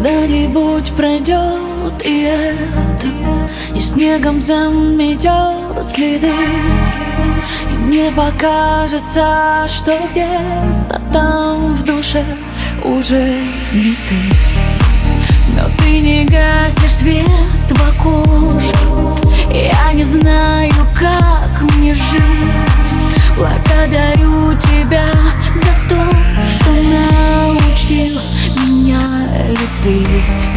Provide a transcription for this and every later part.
Когда-нибудь пройдет и это, и снегом заметет следы, и мне покажется, что где-то там в душе уже не ты. Но ты не гасишь свет в окошке, я не знаю, как мне жить. Благодарю тебя за то, что научил меня любить.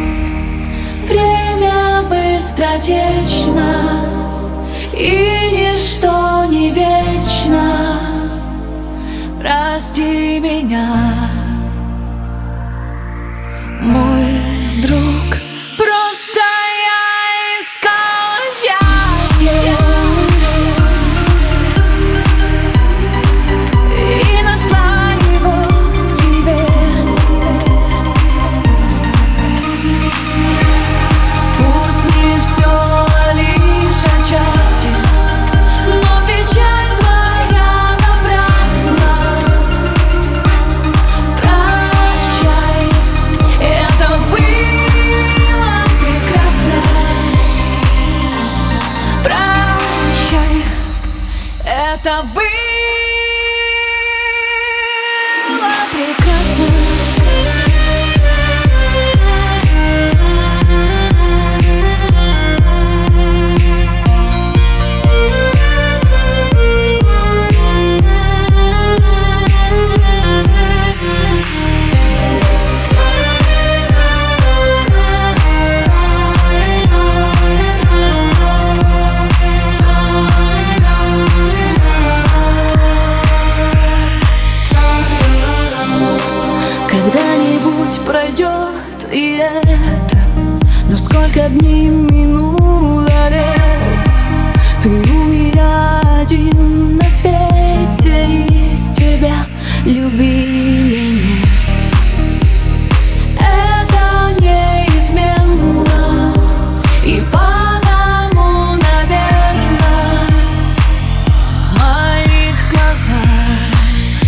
Время быстротечно, и ничто не вечно. Прости меня, мой друг. Просто я искала счастье и нашла его в тебе. Пусть не все лишь отчасти, но печаль твоя напрасна. Прощай, это было прекрасно. Прощай, это было прекрасно. Когда-нибудь пройдет и это, но сколько дней минуло лет. Ты у меня один на свете, и тебя любили нет. Это неизменно, и потому, наверное, в моих глазах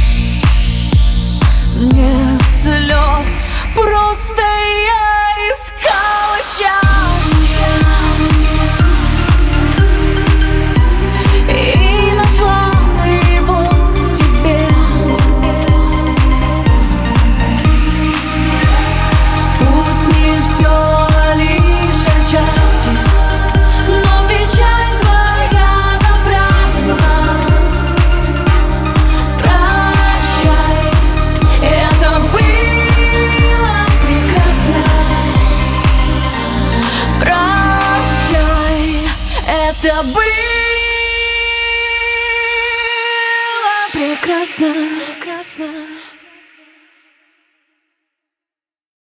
нет слез. Просто я искала счастья и нашла его в тебе. Пусть не все лишь отчасти, но печаль твоя напрасна. Прощай, это было прекрасно. Прощай, это было прекрасно.